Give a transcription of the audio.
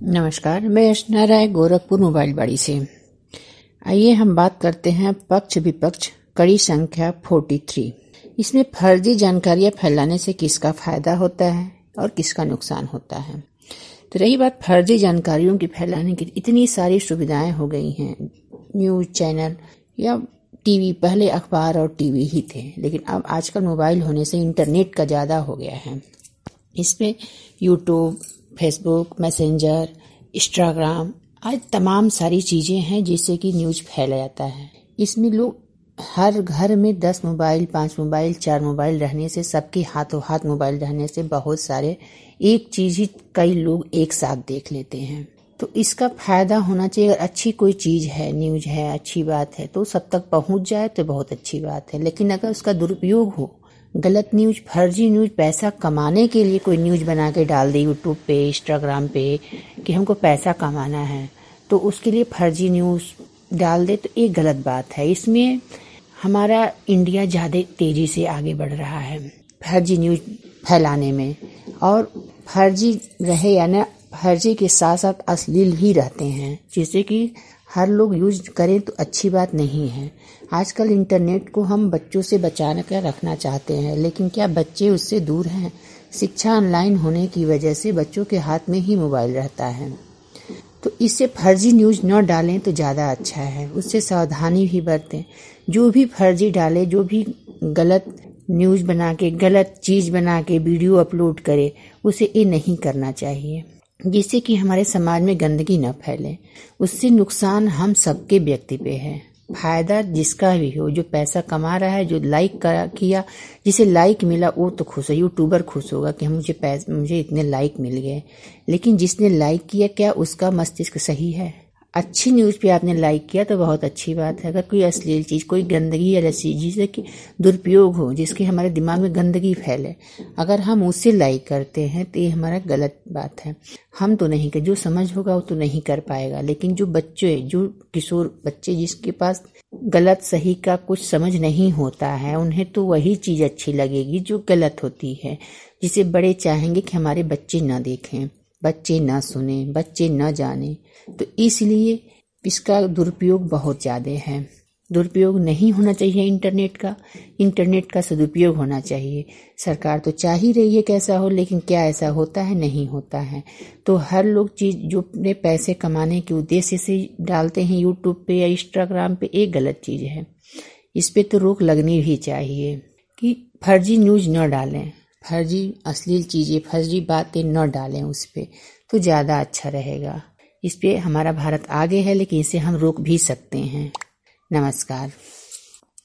नमस्कार, मैं अर्चना राय गोरखपुर मोबाइल बाड़ी से। आइए हम बात करते हैं पक्ष विपक्ष कड़ी संख्या 43। इसमें फर्जी जानकारियां फैलाने से किसका फायदा होता है और किसका नुकसान होता है। तो रही बात फर्जी जानकारियों की फैलाने की, इतनी सारी सुविधाएं हो गई हैं। न्यूज चैनल या टीवी, पहले अखबार और टीवी ही थे, लेकिन अब आजकल मोबाइल होने से इंटरनेट का ज्यादा हो गया है। इसमें यूट्यूब, फेसबुक, मैसेंजर, इंस्टाग्राम आज तमाम सारी चीजें हैं जिससे कि न्यूज फैला जाता है। इसमें लोग हर घर में 10 मोबाइल, 5 मोबाइल, 4 मोबाइल रहने से, सबके हाथों हाथ मोबाइल रहने से बहुत सारे एक चीज ही कई लोग एक साथ देख लेते हैं। तो इसका फायदा होना चाहिए। अगर अच्छी कोई चीज है, न्यूज है, अच्छी बात है तो सब तक पहुंच जाए तो बहुत अच्छी बात है। लेकिन अगर उसका दुरुपयोग हो, गलत न्यूज, फर्जी न्यूज, पैसा कमाने के लिए कोई न्यूज बना के डाल दे यूट्यूब पे, इंस्टाग्राम पे कि हमको पैसा कमाना है, तो उसके लिए फर्जी न्यूज डाल दे तो ये गलत बात है। इसमें हमारा इंडिया ज्यादा तेजी से आगे बढ़ रहा है फर्जी न्यूज फैलाने में। और फर्जी रहे या न, फर्जी के साथ साथ अश्लील भी रहते हैं, जिससे कि हर लोग यूज करें तो अच्छी बात नहीं है। आजकल इंटरनेट को हम बच्चों से बचा कर रखना चाहते हैं, लेकिन क्या बच्चे उससे दूर हैं? शिक्षा ऑनलाइन होने की वजह से बच्चों के हाथ में ही मोबाइल रहता है, तो इससे फर्जी न्यूज न डालें तो ज़्यादा अच्छा है। उससे सावधानी भी बरतें। जो भी फर्जी डाले, जो भी गलत न्यूज बना के, गलत चीज बना के वीडियो अपलोड करे, उसे ये नहीं करना चाहिए, जिससे कि हमारे समाज में गंदगी न फैले। उससे नुकसान हम सबके व्यक्ति पे है। फायदा जिसका भी हो, जो पैसा कमा रहा है, जो लाइक किया, जिसे लाइक मिला वो तो खुश है, यूट्यूबर खुश होगा कि मुझे इतने लाइक मिल गए। लेकिन जिसने लाइक किया, क्या उसका मस्तिष्क सही है? अच्छी न्यूज पे आपने लाइक किया तो बहुत अच्छी बात है। अगर कोई अश्लील चीज, कोई गंदगी या ऐसी जिससे कि दुरुपयोग हो, जिसके हमारे दिमाग में गंदगी फैले, अगर हम उसे लाइक करते हैं तो ये हमारा गलत बात है। हम तो नहीं कर, जो समझ होगा वो तो नहीं कर पाएगा। लेकिन जो बच्चे, जो किशोर बच्चे, जिसके पास गलत सही का कुछ समझ नहीं होता है, उन्हें तो वही चीज अच्छी लगेगी जो गलत होती है, जिसे बड़े चाहेंगे कि हमारे बच्चे न देखें, बच्चे न सुने, बच्चे न जाने। तो इसलिए इसका दुरुपयोग बहुत ज्यादा है। दुरुपयोग नहीं होना चाहिए इंटरनेट का सदुपयोग होना चाहिए। सरकार तो चाह ही रही है कैसा हो, लेकिन क्या ऐसा होता है? नहीं होता है। तो हर लोग चीज जो अपने पैसे कमाने के उद्देश्य से डालते हैं यूट्यूब पे या इंस्टाग्राम पे, एक गलत चीज है। इस पे तो रोक लगनी भी चाहिए कि फर्जी न्यूज न डालें, फर्जी अश्लील चीजें, फर्जी बातें न डालें उस पे, तो ज्यादा अच्छा रहेगा। इस पे हमारा भारत आगे है, लेकिन इसे हम रोक भी सकते हैं। नमस्कार।